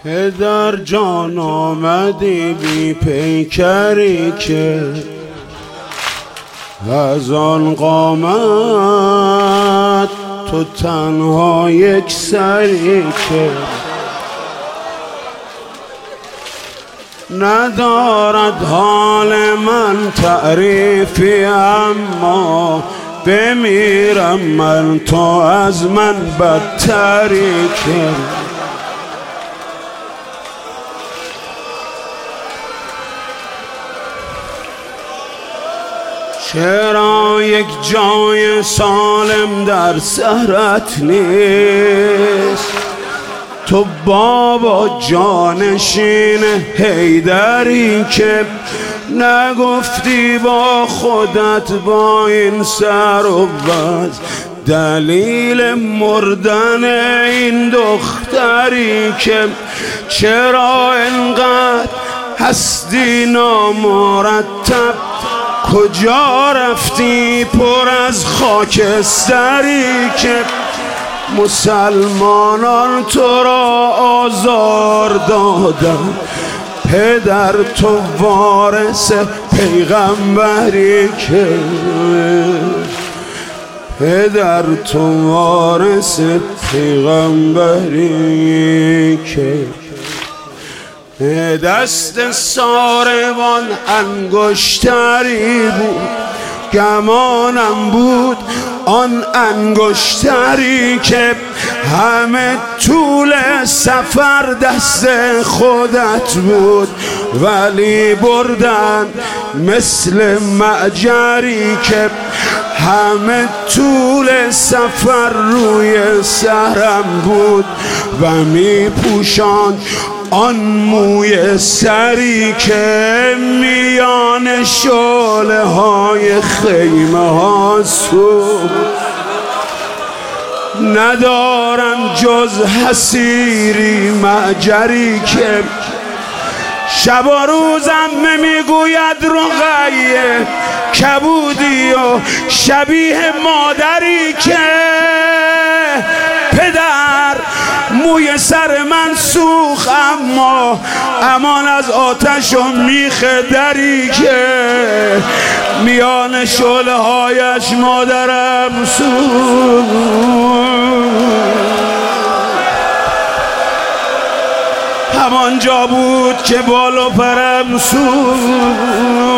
پدر جان آمدی بی پیکری که از آن قامت تو تنها یک سری که ندارد حال من تعریفی، اما بمیرم من تو از من بدتری که چرا یک جای سالم در سرت نیست؟ تو بابا جانشین حیدری که نگفتی با خودت با این سر و بز دلیل مردن این دختری که چرا انقدر هستی نامرتب؟ کجا رفتی پر از خاکستری که مسلمانان تو را آزار دادن؟ پدر تو وارث پیغمبری که پدر تو وارث پیغمبری که دست ساربان انگشتری بود، گمانم بود آن انگشتری که همه طول سفر دست خودت بود، ولی بردن مثل معجری که همه طول سفر روی سرم بود و می پوشاند آن موی سری که میان شعله های خیمه ها سوخت. ندارم جز حسیری معجری که شب و روزم میگوید رقیه کبودی و شبیه مادری که پدر موی سر من سوخت، اما امان از آتش و میخ دری که میان شعله هایش مادرم سوخت. همانجا بود که بال و پرم سوخت.